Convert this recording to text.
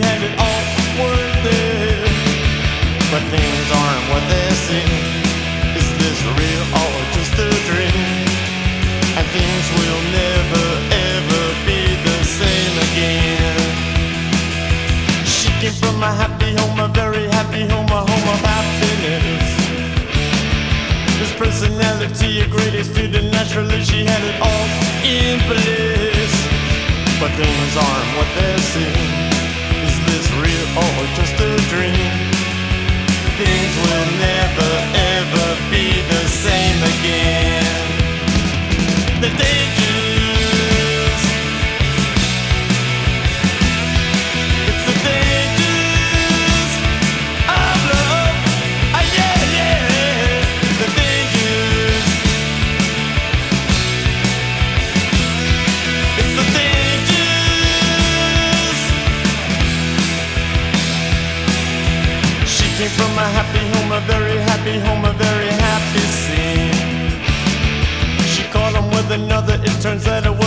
had it all worth it. But things aren't what they seem. Is this real or just a dream? And things will never ever be the same again. She came from a happy home, a very happy home, a home of happiness. His personality, a great student, naturally she had it all in place. But things aren't what they seem. Is this real or just a dream? Things will never ever be the same again. The dangers, it's the dangers of love. Ah, yeah, yeah, the dangers, it's the dangers. She came from a happy home, a very happy home, a very happy scene. Caught him with another, it turns out it